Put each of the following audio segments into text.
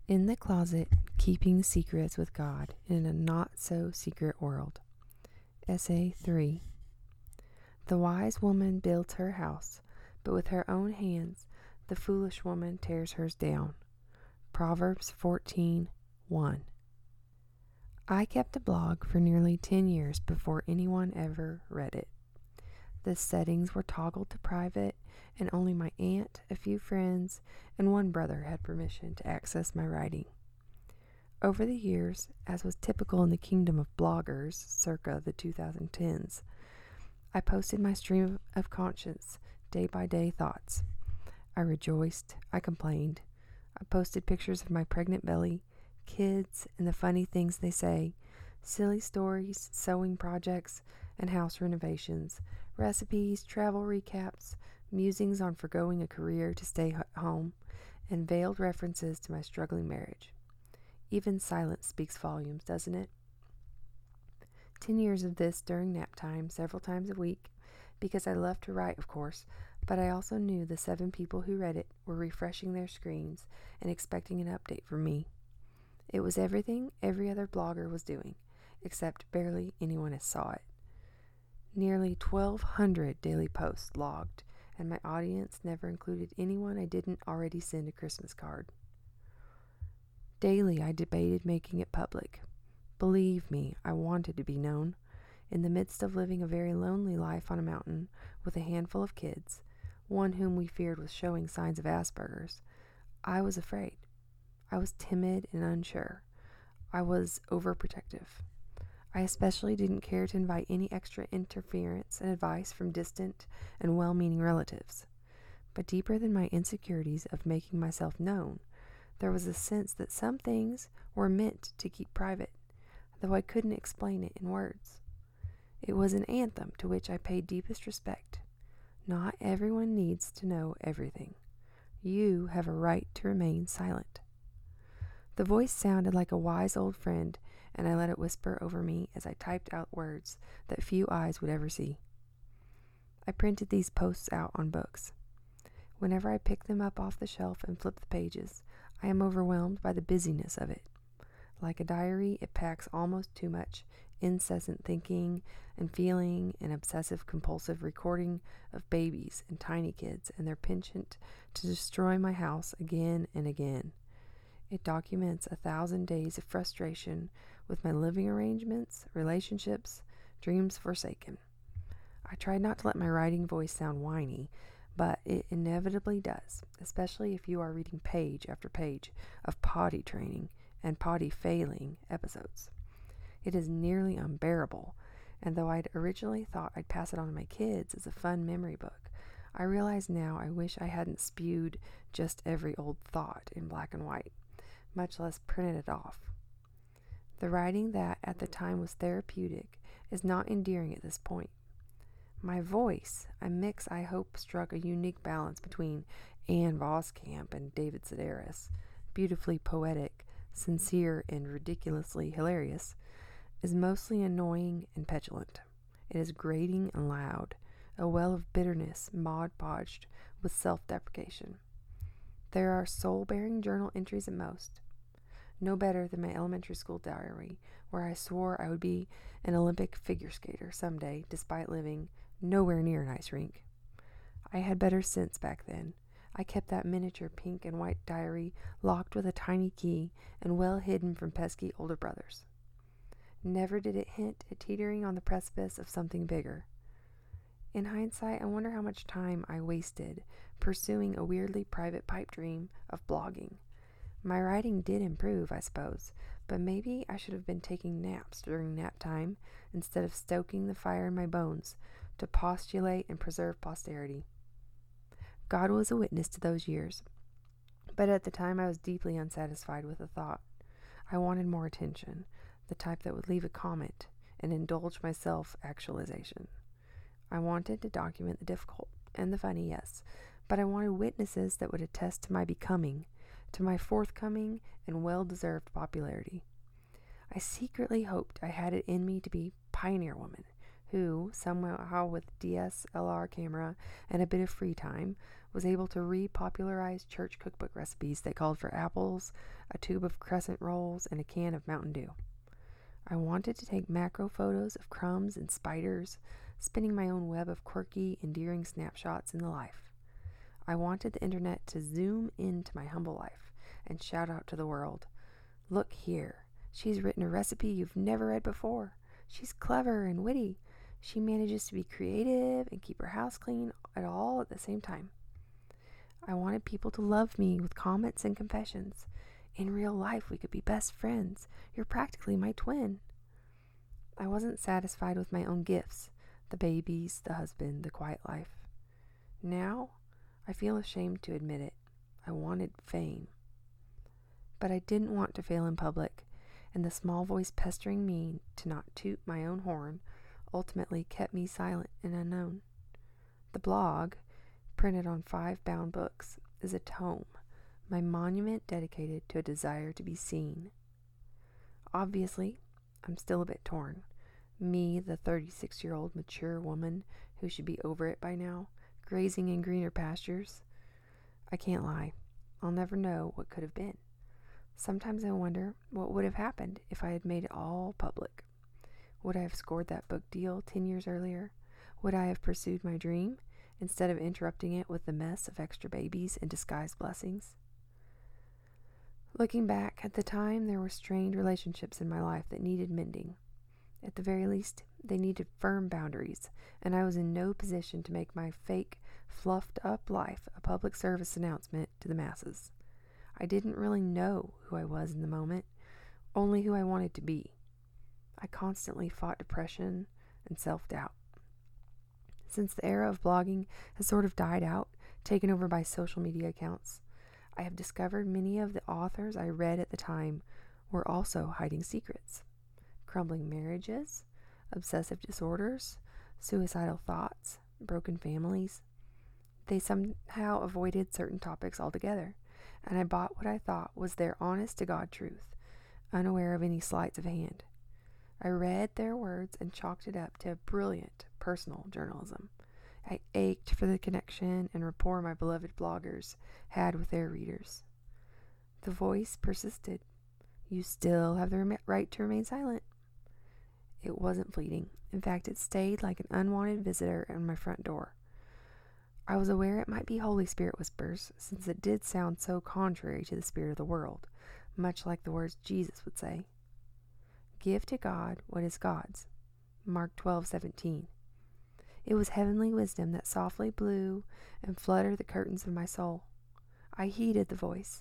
In the Closet, Keeping Secrets with God in a Not-So-Secret World. Essay 3. The wise woman builds her house, but with her own hands the foolish woman tears hers down. Proverbs 14:1. I kept a blog for nearly 10 years before anyone ever read it. The settings were toggled to private, and only my aunt, a few friends, and one brother had permission to access my writing. Over the years, as was typical in the kingdom of bloggers circa the 2010s, I posted my stream of conscience, day-by-day thoughts. I rejoiced, I complained. I posted pictures of my pregnant belly, kids, and the funny things they say, silly stories, sewing projects, and house renovations, recipes, travel recaps, musings on forgoing a career to stay home, and veiled references to my struggling marriage. Even silence speaks volumes, doesn't it? 10 years of this during nap time, several times a week, because I loved to write, of course, but I also knew the 7 people who read it were refreshing their screens and expecting an update from me. It was everything every other blogger was doing, except barely anyone else saw it. Nearly 1,200 daily posts logged, and my audience never included anyone I didn't already send a Christmas card. Daily I debated making it public. Believe me, I wanted to be known. In the midst of living a very lonely life on a mountain with a handful of kids, one whom we feared was showing signs of Asperger's, I was afraid. I was timid and unsure. I was overprotective. I especially didn't care to invite any extra interference and advice from distant and well-meaning relatives. But deeper than my insecurities of making myself known, there was a sense that some things were meant to keep private, though I couldn't explain it in words. It was an anthem to which I paid deepest respect. Not everyone needs to know everything. You have a right to remain silent. The voice sounded like a wise old friend, and I let it whisper over me as I typed out words that few eyes would ever see. I printed these posts out on books. Whenever I pick them up off the shelf and flip the pages, I am overwhelmed by the busyness of it. Like a diary, it packs almost too much incessant thinking and feeling and obsessive-compulsive recording of babies and tiny kids and their penchant to destroy my house again and again. It documents 1,000 days of frustration with my living arrangements, relationships, dreams forsaken. I tried not to let my writing voice sound whiny, but it inevitably does, especially if you are reading page after page of potty training and potty failing episodes. It is nearly unbearable, and though I'd originally thought I'd pass it on to my kids as a fun memory book, I realize now I wish I hadn't spewed just every old thought in black and white, much less printed it off. The writing that at the time was therapeutic is not endearing at this point. My voice, a mix I hope struck a unique balance between Anne Voskamp and David Sedaris, beautifully poetic, sincere, and ridiculously hilarious, is mostly annoying and petulant. It is grating and loud, a well of bitterness Mod Podged with self-deprecation. There are soul-bearing journal entries at most. No better than my elementary school diary, where I swore I would be an Olympic figure skater someday, despite living nowhere near an ice rink. I had better sense back then. I kept that miniature pink and white diary locked with a tiny key and well hidden from pesky older brothers. Never did it hint at teetering on the precipice of something bigger. In hindsight, I wonder how much time I wasted pursuing a weirdly private pipe dream of blogging. My writing did improve, I suppose, but maybe I should have been taking naps during nap time instead of stoking the fire in my bones to postulate and preserve posterity. God was a witness to those years, but at the time I was deeply unsatisfied with the thought. I wanted more attention, the type that would leave a comment and indulge my self-actualization. I wanted to document the difficult and the funny, yes, but I wanted witnesses that would attest to my becoming, to my forthcoming and well-deserved popularity. I secretly hoped I had it in me to be pioneer woman, who, somehow with DSLR camera and a bit of free time, was able to repopularize church cookbook recipes that called for apples, a tube of crescent rolls, and a can of Mountain Dew. I wanted to take macro photos of crumbs and spiders, spinning my own web of quirky, endearing snapshots in the life. I wanted the internet to zoom into my humble life and shout out to the world, "Look here, she's written a recipe you've never read before. She's clever and witty. She manages to be creative and keep her house clean all at the same time." I wanted people to love me with comments and confessions. "In real life, we could be best friends. You're practically my twin." I wasn't satisfied with my own gifts, the babies, the husband, the quiet life. Now, I feel ashamed to admit it. I wanted fame. But I didn't want to fail in public, and the small voice pestering me to not toot my own horn ultimately kept me silent and unknown. The blog, printed on 5 bound books, is a tome, my monument dedicated to a desire to be seen. Obviously, I'm still a bit torn. Me, the 36-year-old mature woman who should be over it by now, grazing in greener pastures. I can't lie. I'll never know what could have been. Sometimes I wonder what would have happened if I had made it all public. Would I have scored that book deal 10 years earlier? Would I have pursued my dream instead of interrupting it with the mess of extra babies and disguised blessings? Looking back, at the time there were strained relationships in my life that needed mending. At the very least, they needed firm boundaries, and I was in no position to make my fake, fluffed-up life a public service announcement to the masses. I didn't really know who I was in the moment, only who I wanted to be. I constantly fought depression and self-doubt. Since the era of blogging has sort of died out, taken over by social media accounts, I have discovered many of the authors I read at the time were also hiding secrets. Crumbling marriages, obsessive disorders, suicidal thoughts, broken families. They somehow avoided certain topics altogether, and I bought what I thought was their honest-to-God truth, unaware of any sleights of hand. I read their words and chalked it up to brilliant personal journalism. I ached for the connection and rapport my beloved bloggers had with their readers. The voice persisted. "You still have the right to remain silent." It wasn't fleeting. In fact, it stayed like an unwanted visitor at my front door. I was aware it might be Holy Spirit whispers, since it did sound so contrary to the spirit of the world, much like the words Jesus would say. "Give to God what is God's." Mark 12:17. It was heavenly wisdom that softly blew and fluttered the curtains of my soul. I heeded the voice.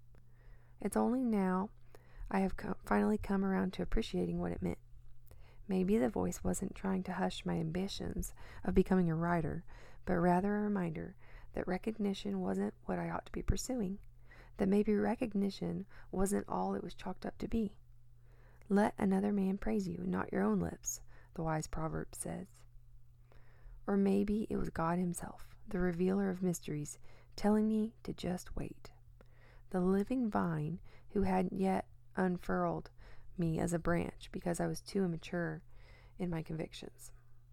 It's only now I have finally come around to appreciating what it meant. Maybe the voice wasn't trying to hush my ambitions of becoming a writer, but rather a reminder that recognition wasn't what I ought to be pursuing, that maybe recognition wasn't all it was chalked up to be. "Let another man praise you, not your own lips," the wise proverb says. Or maybe it was God himself, the revealer of mysteries, telling me to just wait. The living vine who hadn't yet unfurled me as a branch because I was too immature in my convictions.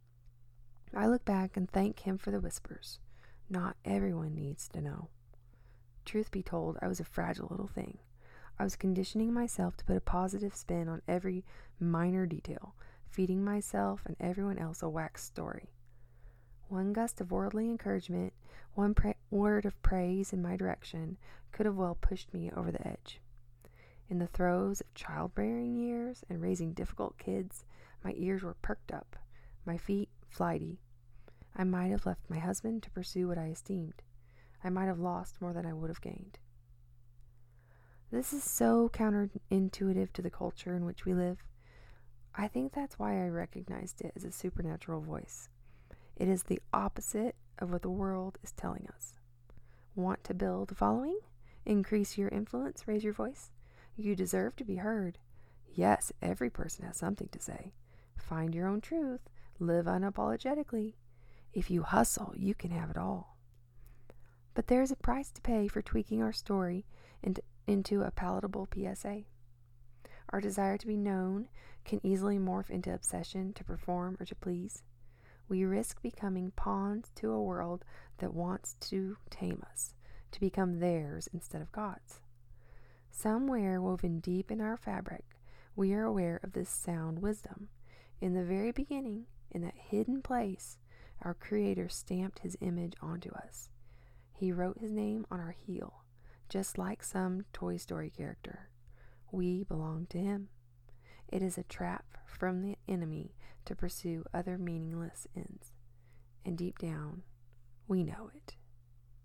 I look back and thank him for the whispers. Not everyone needs to know. Truth be told, I was a fragile little thing. I was conditioning myself to put a positive spin on every minor detail, feeding myself and everyone else a wax story. One gust of worldly encouragement, one word of praise in my direction could have well pushed me over the edge. In the throes of childbearing years and raising difficult kids, my ears were perked up, my feet flighty. I might have left my husband to pursue what I esteemed. I might have lost more than I would have gained. This is so counterintuitive to the culture in which we live. I think that's why I recognized it as a supernatural voice. It is the opposite of what the world is telling us. Want to build a following? Increase your influence? Raise your voice? You deserve to be heard. Yes, every person has something to say. Find your own truth. Live unapologetically. If you hustle, you can have it all. But there's a price to pay for tweaking our story into a palatable PSA. Our desire to be known can easily morph into obsession to perform or to please. we risk becoming pawns to a world that wants to tame us, to become theirs instead of God's. Somewhere woven deep in our fabric, we are aware of this sound wisdom. In the very beginning, in that hidden place, our Creator stamped His image onto us. He wrote His name on our heel, just like some Toy Story character. We belong to Him. It is a trap from the enemy to pursue other meaningless ends. And deep down, we know it.